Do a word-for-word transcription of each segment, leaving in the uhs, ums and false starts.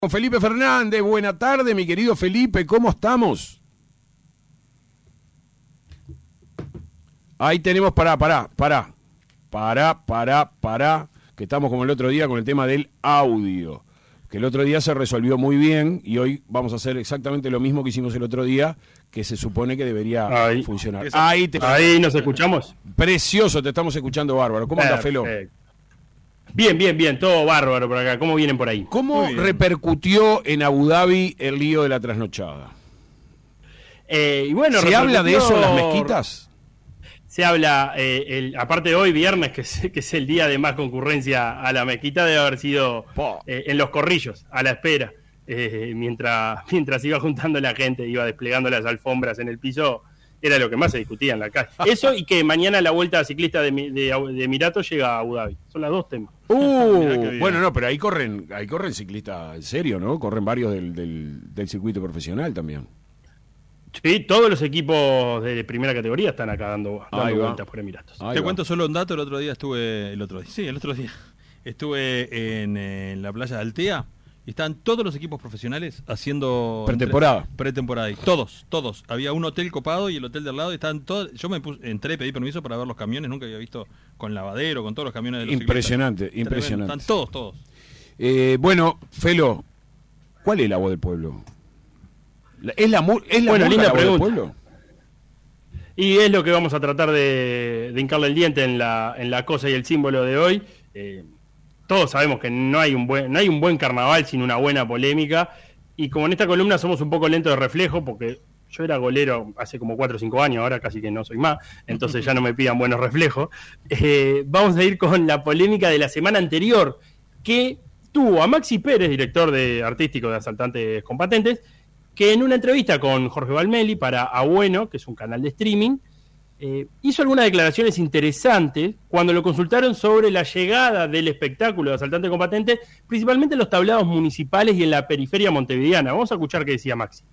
Felipe Fernández, buena tarde, mi querido Felipe, ¿cómo estamos? Ahí tenemos, pará, pará, pará, pará, pará, pará, que estamos como el otro día con el tema del audio, que el otro día se resolvió muy bien y hoy vamos a hacer exactamente lo mismo que hicimos el otro día, que se supone que debería ahí, funcionar. Esa, ahí, te, ahí nos escuchamos. Precioso, te estamos escuchando bárbaro. ¿Cómo anda, Felo? Bien, bien, bien, todo bárbaro por acá. ¿Cómo vienen por ahí? ¿Cómo repercutió en Abu Dhabi el lío de la trasnochada? Eh, y bueno, ¿Se habla de eso en las mezquitas? Se habla, eh, el, aparte de hoy, viernes, que es, que es el día de más concurrencia a la mezquita, debe haber sido eh, en los corrillos, a la espera. Eh, mientras, mientras iba juntando la gente, iba desplegando las alfombras en el piso, era lo que más se discutía en la calle. Eso y que mañana la vuelta ciclista de, de, de Emiratos llega a Abu Dhabi. Son las dos temas. Uh, bueno, no, pero ahí corren, ahí corren ciclistas en serio, ¿no? Corren varios del, del, del circuito profesional también. Sí, todos los equipos de primera categoría están acá dando, dando vueltas por Emiratos. Ahí Te va. cuento solo un dato, el otro día estuve, el otro día, sí, el otro día, estuve en, en la playa de Altea. Y estaban todos los equipos profesionales haciendo pretemporada. Entre, pretemporada. Y todos, todos. Había un hotel copado y el hotel de al lado. Y estaban todos. Yo me puse, entré, pedí permiso para ver los camiones. Nunca había visto con lavadero, con todos los camiones de los Impresionante, ciclistas. impresionante. Están todos, todos. Eh, bueno, Felo, ¿cuál es la voz del pueblo? ¿Es la, es la, bueno, linda la voz pregunta. del pueblo? Y es lo que vamos a tratar de, de hincarle el diente en la, en la cosa y el símbolo de hoy. Eh, Todos sabemos que no hay un buen no hay un buen carnaval sin una buena polémica, y como en esta columna somos un poco lentos de reflejo, porque yo era golero hace como cuatro o cinco años, ahora casi que no soy más, entonces ya no me pidan buenos reflejos, eh, vamos a ir con la polémica de la semana anterior, que tuvo a Maxi Pérez, director de artístico de Asaltantes con Patentes, que en una entrevista con Jorge Valmeli para A Bueno, que es un canal de streaming, Eh, hizo algunas declaraciones interesantes cuando lo consultaron sobre la llegada del espectáculo de Asaltante con Patente, principalmente en los tablados municipales y en la periferia montevideana. Vamos a escuchar qué decía Maxi.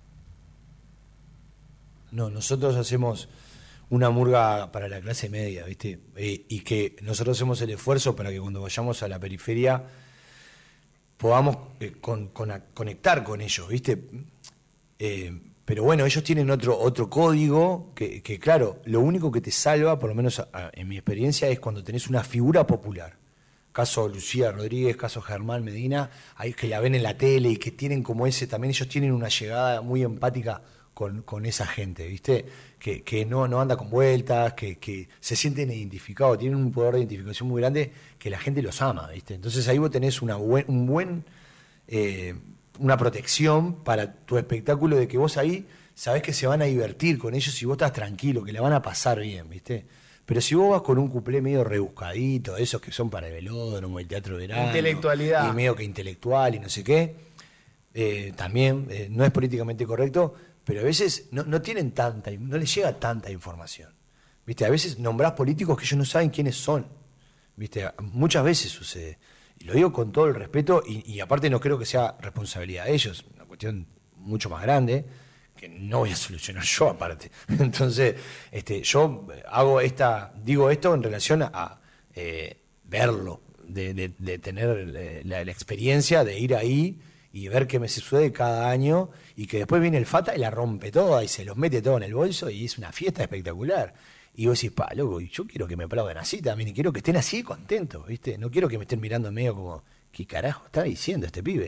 No, nosotros hacemos una murga para la clase media, ¿viste? Eh, y que nosotros hacemos el esfuerzo para que cuando vayamos a la periferia podamos eh, con, con, a, conectar con ellos, ¿viste? Eh, Pero bueno, ellos tienen otro otro código que, que, claro, lo único que te salva, por lo menos a, a, en mi experiencia, es cuando tenés una figura popular. Caso Lucía Rodríguez, caso Germán Medina, hay que la ven en la tele y que tienen como ese, también ellos tienen una llegada muy empática con, con esa gente, ¿viste? Que, que no, no anda con vueltas, que, que se sienten identificados, tienen un poder de identificación muy grande que la gente los ama, ¿viste? Entonces ahí vos tenés una buen, un buen... Eh, una protección para tu espectáculo, de que vos ahí sabés que se van a divertir con ellos y vos estás tranquilo, que la van a pasar bien, ¿viste? Pero si vos vas con un cuplé medio rebuscadito, esos que son para el velódromo, el teatro de verano, intelectualidad, y medio que intelectual y no sé qué, eh, también eh, no es políticamente correcto, pero a veces no, no tienen tanta, no les llega tanta información, ¿viste? A veces nombrás políticos que ellos no saben quiénes son, ¿viste? Muchas veces sucede. Y lo digo con todo el respeto, y, y aparte no creo que sea responsabilidad de ellos, una cuestión mucho más grande, que no voy a solucionar yo aparte. Entonces, este, yo hago esta, digo esto en relación a eh, verlo, de, de, de tener la, la experiencia de ir ahí y ver qué me sucede cada año, y que después viene el Fata y la rompe toda y se los mete todo en el bolso y es una fiesta espectacular. Y vos decís, pa, loco, yo quiero que me aplaudan así también, y quiero que estén así contentos, ¿viste? No quiero que me estén mirando medio como, ¿qué carajo está diciendo este pibe?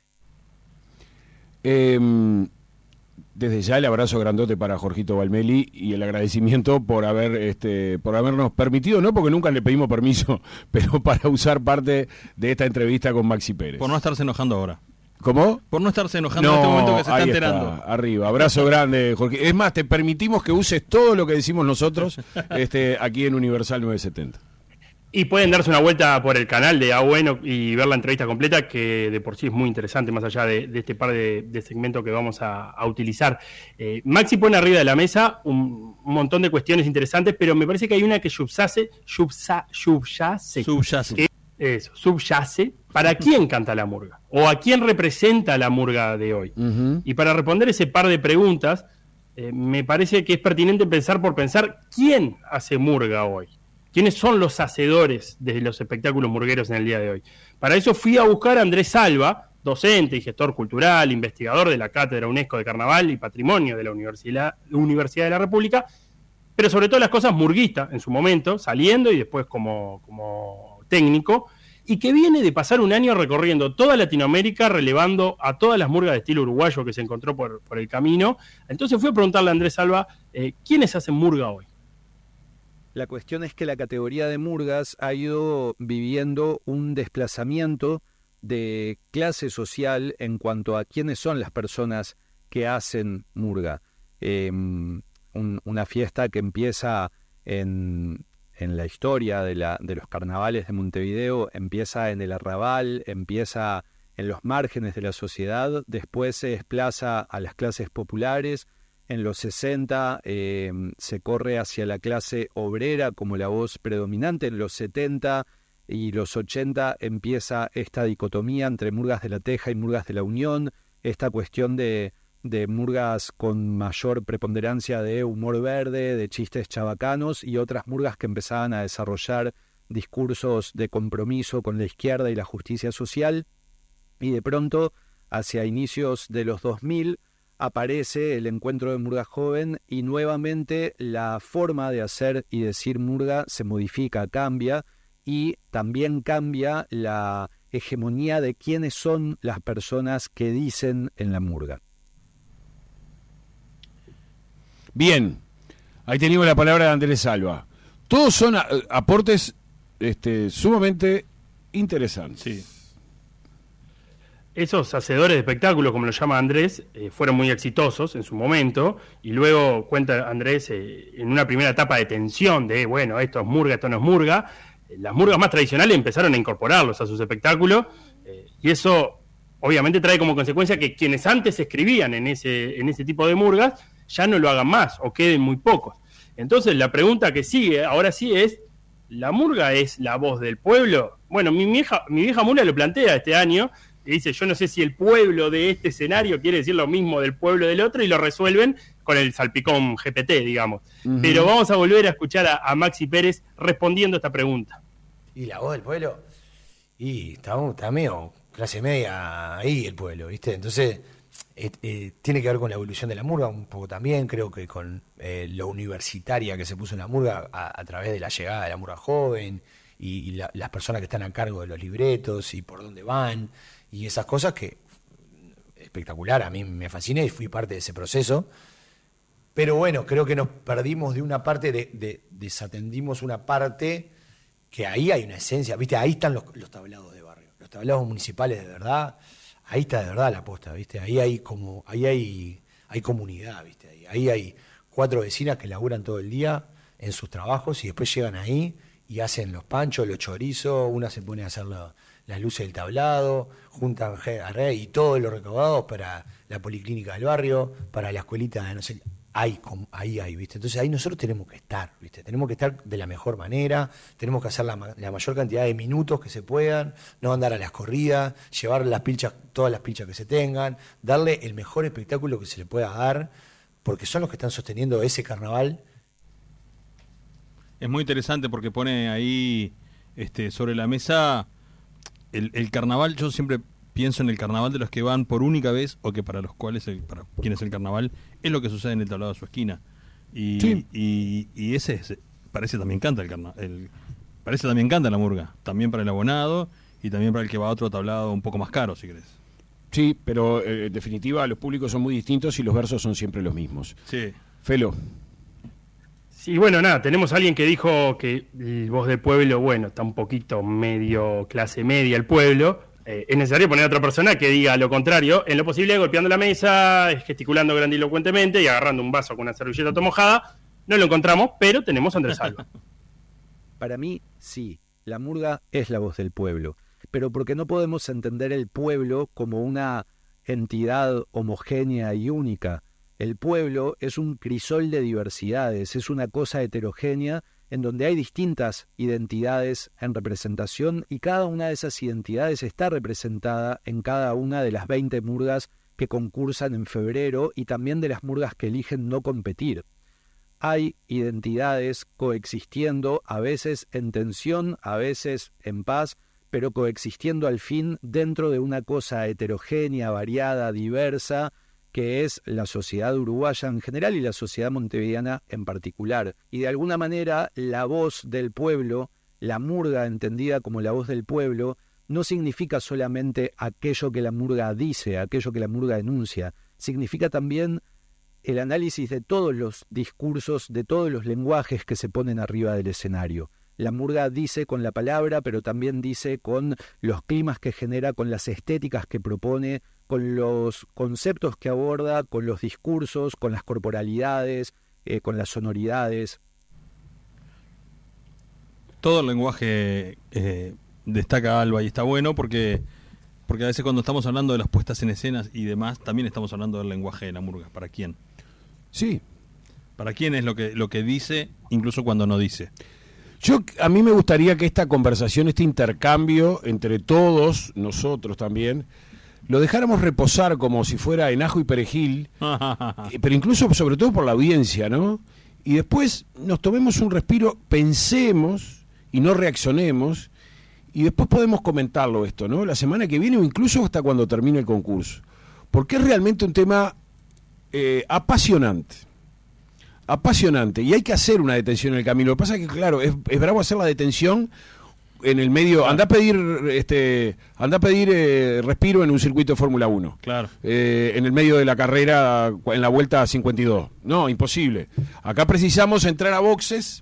Eh, desde ya el abrazo grandote para Jorgito Valmeli y el agradecimiento por haber este por habernos permitido, no porque nunca le pedimos permiso, pero para usar parte de esta entrevista con Maxi Pérez. Por no estarse enojando ahora. ¿Cómo? Por no estarse enojando no, en este momento que se está ahí enterando. Está, arriba, abrazo grande, Jorge. Es más, te permitimos que uses todo lo que decimos nosotros este, aquí en Universal novecientos setenta. Y pueden darse una vuelta por el canal de A Bueno y ver la entrevista completa, que de por sí es muy interesante, más allá de, de este par de, de segmentos que vamos a, a utilizar. Eh, Maxi pone arriba de la mesa un, un montón de cuestiones interesantes, pero me parece que hay una que subyace, subsa, subyace, subyace. Que, eso, subyace. ¿Para quién canta la murga? ¿O a quién representa la murga de hoy? Uh-huh. Y para responder ese par de preguntas, eh, me parece que es pertinente pensar por pensar quién hace murga hoy. ¿Quiénes son los hacedores de los espectáculos murgueros en el día de hoy? Para eso fui a buscar a Andrés Alba, docente y gestor cultural, investigador de la Cátedra UNESCO de Carnaval y Patrimonio de la Universidad, Universidad de la República, pero sobre todo las cosas murguista en su momento, saliendo y después como, como técnico, y que viene de pasar un año recorriendo toda Latinoamérica, relevando a todas las murgas de estilo uruguayo que se encontró por, por el camino. Entonces fui a preguntarle a Andrés Alba, eh, ¿quiénes hacen murga hoy? La cuestión es que la categoría de murgas ha ido viviendo un desplazamiento de clase social en cuanto a quiénes son las personas que hacen murga. Eh, un, una fiesta que empieza en... en la historia de, la, de los carnavales de Montevideo, empieza en el arrabal, empieza en los márgenes de la sociedad, después se desplaza a las clases populares, en los sesenta eh, se corre hacia la clase obrera como la voz predominante, en los setenta y los ochenta empieza esta dicotomía entre murgas de la Teja y murgas de la Unión, esta cuestión de... de murgas con mayor preponderancia de humor verde, de chistes chabacanos, y otras murgas que empezaban a desarrollar discursos de compromiso con la izquierda y la justicia social, y de pronto, hacia inicios de los dos mil, aparece el encuentro de murga joven y nuevamente la forma de hacer y decir murga se modifica, cambia, y también cambia la hegemonía de quiénes son las personas que dicen en la murga. Bien, ahí tenemos la palabra de Andrés Alba. Todos son a, aportes este, sumamente interesantes. Sí. Esos hacedores de espectáculos, como lo llama Andrés, eh, fueron muy exitosos en su momento, y luego cuenta Andrés eh, en una primera etapa de tensión de, bueno, esto es murga, esto no es murga. Eh, las murgas más tradicionales empezaron a incorporarlos a sus espectáculos, eh, y eso obviamente trae como consecuencia que quienes antes escribían en ese, en ese tipo de murgas ya no lo hagan más o queden muy pocos. Entonces la pregunta que sigue ahora sí es, ¿la murga es la voz del pueblo? Bueno, mi vieja, mi vieja murga lo plantea este año y dice, yo no sé si el pueblo de este escenario quiere decir lo mismo del pueblo del otro, y lo resuelven con el salpicón G P T, digamos. Uh-huh. Pero vamos a volver a escuchar a, a Maxi Pérez respondiendo a esta pregunta. ¿Y la voz del pueblo? Y está, está medio clase media ahí el pueblo, ¿viste? Entonces... Eh, eh, tiene que ver con la evolución de la murga un poco también, creo que con eh, lo universitaria que se puso en la murga a, a través de la llegada de la murga joven y, y la, las personas que están a cargo de los libretos y por dónde van y esas cosas que espectacular, a mí me fascina y fui parte de ese proceso, pero bueno, creo que nos perdimos de una parte, de, de, desatendimos una parte que ahí hay una esencia, ¿viste? Ahí están los, los tablados de barrio, los tablados municipales de verdad. Ahí está de verdad la posta, ¿viste? Ahí hay como, ahí hay, hay comunidad, ¿viste? Ahí, ahí hay cuatro vecinas que laburan todo el día en sus trabajos y después llegan ahí y hacen los panchos, los chorizos, una se pone a hacer la, las luces del tablado, juntan a red y todos los recaudados para la policlínica del barrio, para la escuelita de no sé. Ahí, ahí hay, ¿viste? Entonces ahí nosotros tenemos que estar, ¿viste? Tenemos que estar de la mejor manera, tenemos que hacer la, la mayor cantidad de minutos que se puedan, no andar a las corridas, llevar las pilchas, todas las pilchas que se tengan, darle el mejor espectáculo que se le pueda dar, porque son los que están sosteniendo ese carnaval. Es muy interesante porque pone ahí este, sobre la mesa el, el carnaval. Yo siempre pienso en el carnaval de los que van por única vez o que para los cuales, el, para quienes el carnaval es lo que sucede en el tablado de su esquina. Y, sí. y, y ese es, parece también canta el carnaval. Parece también canta la murga. También para el abonado y también para el que va a otro tablado un poco más caro, si querés. Sí, pero eh, en definitiva los públicos son muy distintos y los versos son siempre los mismos. Sí. Felo. Sí, bueno, nada, tenemos a alguien que dijo que el voz del pueblo, bueno, está un poquito medio clase media el pueblo. Eh, es necesario poner a otra persona que diga lo contrario, en lo posible golpeando la mesa, gesticulando grandilocuentemente y agarrando un vaso con una servilleta tomojada. No lo encontramos, pero tenemos a Andrés Alba. Para mí, sí, la murga es la voz del pueblo, pero porque no podemos entender el pueblo como una entidad homogénea y única. El pueblo es un crisol de diversidades, es una cosa heterogénea en donde hay distintas identidades en representación y cada una de esas identidades está representada en cada una de las veinte murgas que concursan en febrero y también de las murgas que eligen no competir. Hay identidades coexistiendo, a veces en tensión, a veces en paz, pero coexistiendo al fin dentro de una cosa heterogénea, variada, diversa, que es la sociedad uruguaya en general y la sociedad montevideana en particular. Y de alguna manera la voz del pueblo, la murga entendida como la voz del pueblo, no significa solamente aquello que la murga dice, aquello que la murga denuncia, significa también el análisis de todos los discursos, de todos los lenguajes que se ponen arriba del escenario. La murga dice con la palabra, pero también dice con los climas que genera, con las estéticas que propone, con los conceptos que aborda, con los discursos, con las corporalidades, eh, con las sonoridades. Todo el lenguaje eh, destaca Alba y está bueno porque, porque a veces cuando estamos hablando de las puestas en escenas y demás, también estamos hablando del lenguaje de la murga. ¿Para quién? Sí. ¿Para quién es lo que, lo que dice, incluso cuando no dice? Yo, a mí me gustaría que esta conversación, este intercambio entre todos, nosotros también, lo dejáramos reposar como si fuera en ajo y perejil, pero incluso sobre todo por la audiencia, ¿no? Y después nos tomemos un respiro, pensemos y no reaccionemos, y después podemos comentarlo esto, ¿no? La semana que viene o incluso hasta cuando termine el concurso. Porque es realmente un tema eh, apasionante. Apasionante, y hay que hacer una detención en el camino. Lo que pasa es que, claro, es, es bravo hacer la detención en el medio. Anda a pedir este anda a pedir eh, respiro en un circuito de Fórmula uno. Claro. Eh, en el medio de la carrera, en la vuelta cincuenta y dos. No, imposible. Acá precisamos entrar a boxes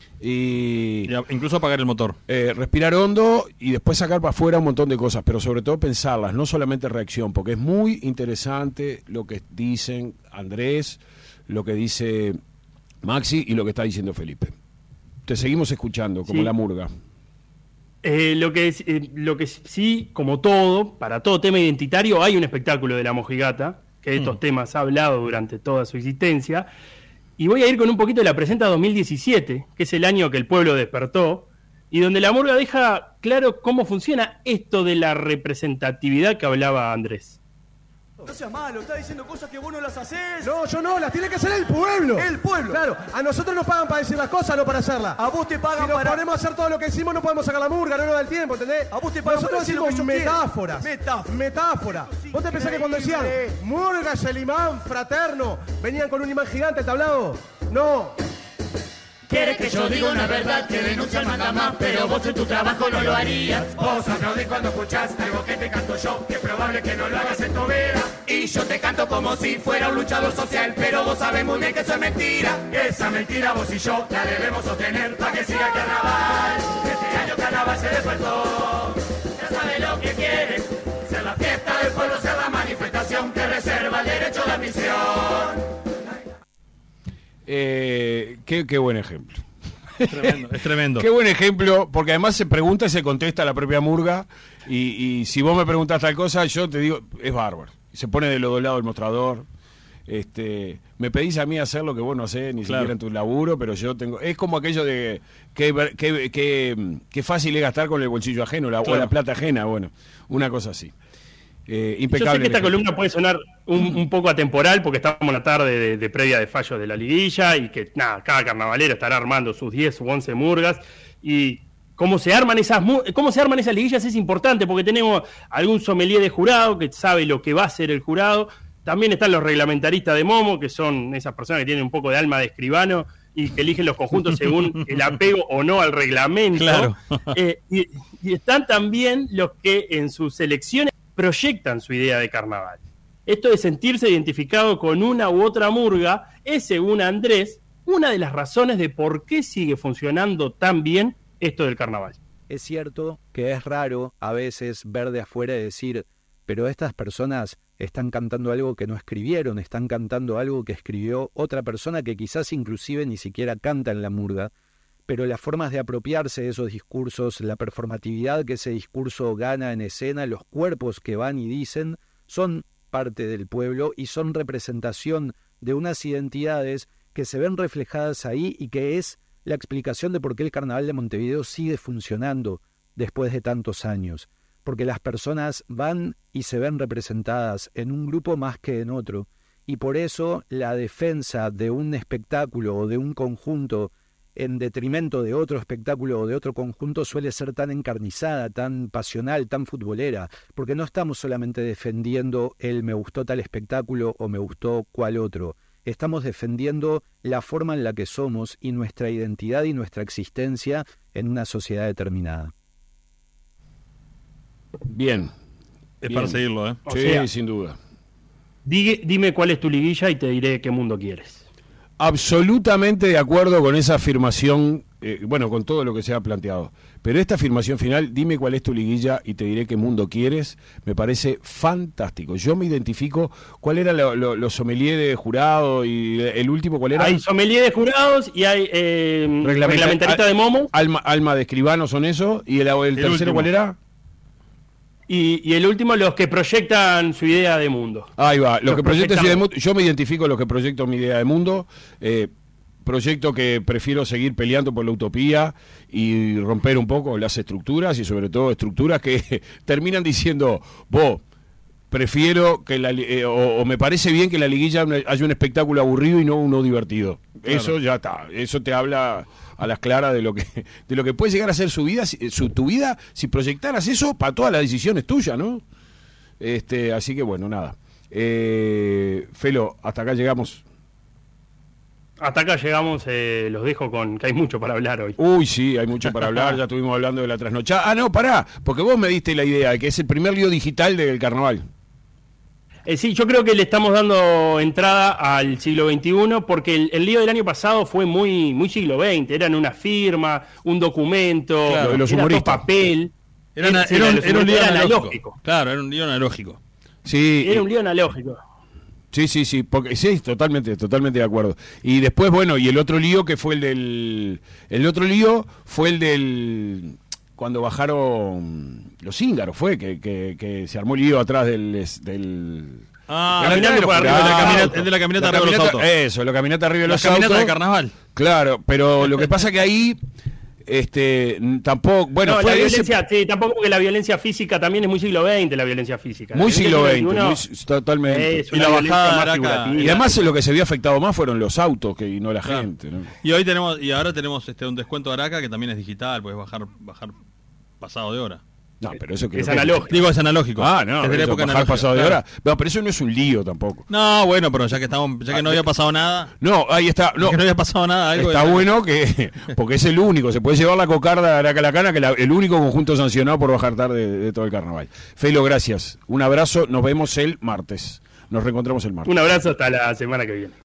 y. y a, incluso apagar el motor. Eh, respirar hondo y después sacar para afuera un montón de cosas, pero sobre todo pensarlas, no solamente reacción, porque es muy interesante lo que dicen Andrés, lo que dice Maxi y lo que está diciendo Felipe. Te seguimos escuchando, como sí. la murga. Eh, lo, que, eh, lo que sí, como todo, para todo tema identitario, hay un espectáculo de la mojigata, que de estos mm. temas ha hablado durante toda su existencia. Y voy a ir con un poquito de la presenta dos mil diecisiete, que es el año que el pueblo despertó, y donde la murga deja claro cómo funciona esto de la representatividad que hablaba Andrés. No seas malo, estás diciendo cosas que vos no las haces. No, yo no, las tiene que hacer el pueblo. El pueblo. Claro, a nosotros nos pagan para decir las cosas, no para hacerlas. A vos te pagan si nos para... ponemos a hacer todo lo que decimos, no podemos sacar la murga, no nos da el tiempo, ¿entendés? A vos te pagan nosotros para decimos metáforas. Metáforas. Metáfora. ¿Vos te pensás que cuando decían murga, el imán, fraterno, venían con un imán gigante al tablado? No. Quieres que yo diga una verdad que denuncia el mandamás, pero vos en tu trabajo no lo harías. Vos aplaudís cuando escuchás algo que te canto yo, que es probable que no lo hagas en tu vida. Y yo te canto como si fuera un luchador social, pero vos sabés muy bien que eso es mentira. Esa mentira vos y yo la debemos sostener para que siga el carnaval. Este año carnaval se despertó, ya sabes lo que quieres, ser la fiesta del pueblo, ser la manifestación que reserva el derecho de admisión. Eh, qué, qué buen ejemplo. Es tremendo, es tremendo. Qué buen ejemplo, porque además se pregunta y se contesta la propia murga, y, y si vos me preguntás tal cosa, yo te digo, es bárbaro. Se pone de los dos lados del mostrador. Este, me pedís a mí hacer lo que vos no hacés, ni claro. siquiera en tu laburo, pero yo tengo... Es como aquello de que, que, que, que fácil es gastar con el bolsillo ajeno, la, claro. o la plata ajena, bueno, una cosa así. Eh, impecable. Yo sé que esta columna puede sonar un, un poco atemporal porque estamos en la tarde de, de previa de fallos de la liguilla y que nada, cada carnavalero estará armando sus diez u once murgas y cómo se arman esas cómo se arman esas liguillas es importante porque tenemos algún sommelier de jurado que sabe lo que va a hacer el jurado. También están los reglamentaristas de Momo, que son esas personas que tienen un poco de alma de escribano y que eligen los conjuntos según el apego o no al reglamento. Claro. eh, y, y están también los que en sus selecciones proyectan su idea de carnaval. Esto de sentirse identificado con una u otra murga es, según Andrés, una de las razones de por qué sigue funcionando tan bien esto del carnaval. Es cierto que es raro a veces ver de afuera y decir, pero estas personas están cantando algo que no escribieron, están cantando algo que escribió otra persona que quizás inclusive ni siquiera canta en la murga, pero las formas de apropiarse de esos discursos, la performatividad que ese discurso gana en escena, los cuerpos que van y dicen, son parte del pueblo y son representación de unas identidades que se ven reflejadas ahí y que es la explicación de por qué el Carnaval de Montevideo sigue funcionando después de tantos años. Porque las personas van y se ven representadas en un grupo más que en otro, y por eso la defensa de un espectáculo o de un conjunto en detrimento de otro espectáculo o de otro conjunto suele ser tan encarnizada, tan pasional, tan futbolera, porque no estamos solamente defendiendo el me gustó tal espectáculo o me gustó cual otro, estamos defendiendo la forma en la que somos y nuestra identidad y nuestra existencia en una sociedad determinada. Bien. Es bien. para seguirlo, ¿eh? Sí, sea, sin duda. Dime, dime cuál es tu liguilla y te diré qué mundo quieres. Absolutamente de acuerdo con esa afirmación, eh, bueno, con todo lo que se ha planteado. Pero esta afirmación final, dime cuál es tu liguilla y te diré qué mundo quieres, me parece fantástico. Yo me identifico, ¿cuál era lo, lo, los sommelier de jurado y el último cuál era? Hay sommelier de jurados y hay eh, Reglamenta- reglamentarista de momo. Alma, alma de escribano son esos. ¿Y el, el, el tercero último. cuál era? Y, y el último, los que proyectan su idea de mundo. Ahí va, lo Los que proyecto es idea de proyectamos. mundo. Yo me identifico los que proyecto mi idea de mundo. Eh, proyecto que prefiero seguir peleando por la utopía y romper un poco las estructuras y sobre todo estructuras que terminan diciendo, vos, prefiero que la, eh, o, o me parece bien que en la liguilla haya un espectáculo aburrido y no uno divertido. Claro. Eso ya está, eso te habla a las claras de lo que de lo que puede llegar a ser su vida, si- su, tu vida, si proyectaras eso para todas las decisiones tuyas, ¿no? Este, así que bueno, nada. Eh, Felo, hasta acá llegamos. Hasta acá llegamos, eh, los dejo con que hay mucho para hablar hoy. Uy, sí, hay mucho para hablar, ya estuvimos hablando de la trasnochada. Ah, no, pará, porque vos me diste la idea de que es el primer lío digital del carnaval. Eh, sí, yo creo que le estamos dando entrada al siglo veintiuno porque el, el lío del año pasado fue muy, muy siglo veinte. Eran una firma, un documento, Claro, de los era todo humoristas. papel. Era, una- Sí, era un, los era un lío humoristas era analógico. analógico. Claro, era un lío analógico. Sí, Era un lío analógico. sí, sí, sí, porque sí, totalmente, totalmente de acuerdo. Y después, bueno, y el otro lío que fue el del, el otro lío fue el del, cuando bajaron los íngaros, fue que, que, que se armó el lío atrás del, es- del Ah, Caminando el, por arriba de de la los caminata, autos. el de la caminata la arriba de los caminata- autos. Eso, la caminata arriba de La los caminata autos. de carnaval. Claro, pero lo que pasa que ahí, este, n- tampoco, bueno, No, fue la ese- violencia, sí, tampoco porque la violencia física también es muy siglo veinte, la violencia física. muy La siglo violencia veinte, veintiuno muy- totalmente. es Y una la violencia bajada más de Araca. figurativa. Y además lo que se vio afectado más fueron los autos que y no la Claro. gente, ¿no? Y hoy tenemos, y ahora tenemos este un descuento de Araca que también es digital, puedes bajar, bajar pasado de hora. No, pero eso creo Es que- analógico. Digo, es analógico. Ah, no, es de la eso, época bajar analógica, pasado de claro. hora. No, pero eso no es un lío tampoco. No, bueno, pero ya que estamos, ya que no había pasado nada, No, ahí está. No, ya que no había pasado nada, algo está de- bueno que, porque es el único, se puede llevar la cocarda de Aracalacana, que la, el único conjunto sancionado por bajar tarde de, de todo el carnaval. Felo, gracias. Un abrazo, nos vemos el martes. Nos reencontramos el martes. Un abrazo hasta la semana que viene.